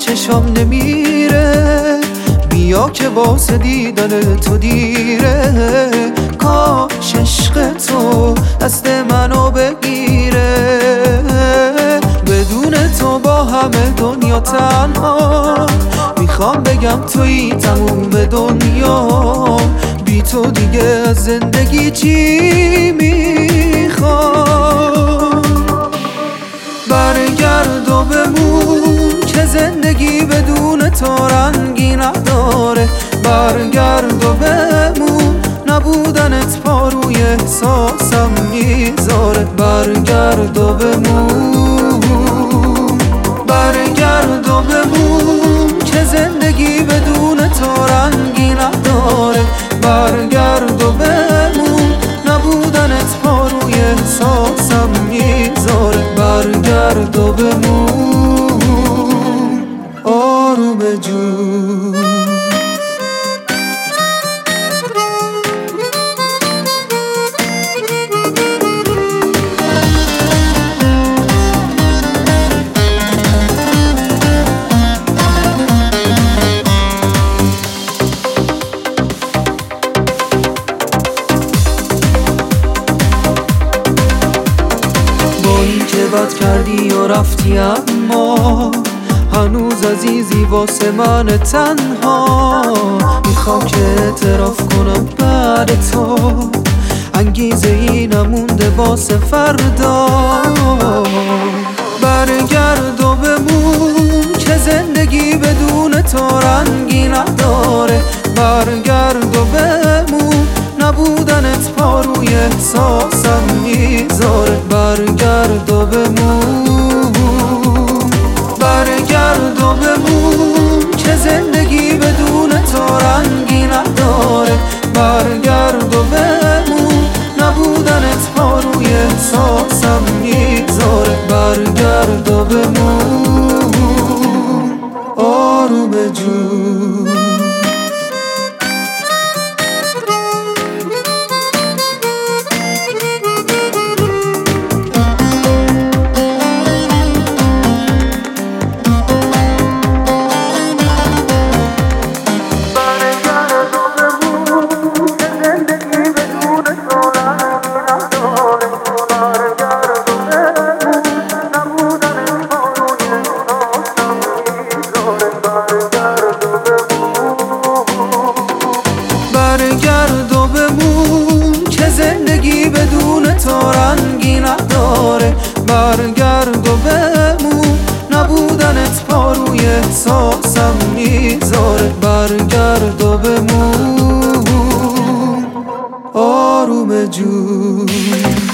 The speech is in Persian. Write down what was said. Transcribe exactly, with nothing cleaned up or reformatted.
چشام نمیره، بیا که واسه دیدن تو دیره. کاش عشق تو دست منو بگیره، بدون تو با همه دنیا تنها. میخوام بگم تویی تموم دنیا، بی تو دیگه از زندگی چی میخوام؟ برگرد و بمون که زندگی بدون تو رنگی نداره. برگرد و بمون، نبودنت پاروی احساسم میذاره. برگرد و بمون، برگرد و بمون که زندگی بدون تو رنگی نداره. برگرد و بمون، نبودنت پاروی احساسم میذاره. برگرد و بمون آروم جون. بد کردی و رفتی، اما هنوز عزیزی واسه من تنها. میخوام که اعتراف کنم بعد تو انگیزه ای نمونده واسه فردا. برگرد و بمون که زندگی بدون تو رنگی نداره. برگرد و بمون، نبودنت پاروی احساسم میذاره. برگرد و بمون، برگرد و بمون که زندگی بدون تو رنگی نداره. برگرد و بمون، نبودنت پاروی احساسم میذاره. برگرد و بمون آروم جون. برگرد و بمون که زندگی بدون تو رنگی نداره. برگرد و بمون، نبودنت پاروی احساسم میذاره. برگرد و بمون آروم جون.